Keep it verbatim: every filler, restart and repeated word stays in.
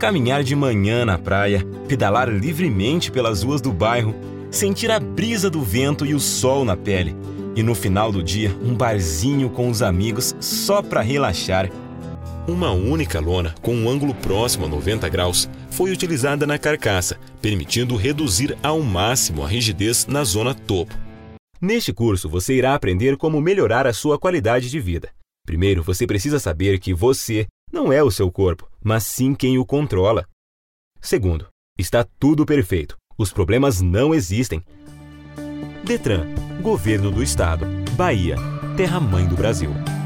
caminhar de manhã na praia, pedalar livremente pelas ruas do bairro, sentir a brisa do vento e o sol na pele. E no final do dia, um barzinho com os amigos só para relaxar. Uma única lona, com um ângulo próximo a noventa graus, foi utilizada na carcaça, permitindo reduzir ao máximo a rigidez na zona topo. Neste curso, você irá aprender como melhorar a sua qualidade de vida. Primeiro, você precisa saber que você não é o seu corpo, mas sim quem o controla. Segundo, está tudo perfeito. Os problemas não existem. Detran, Governo do Estado, Bahia, Terra-mãe do Brasil.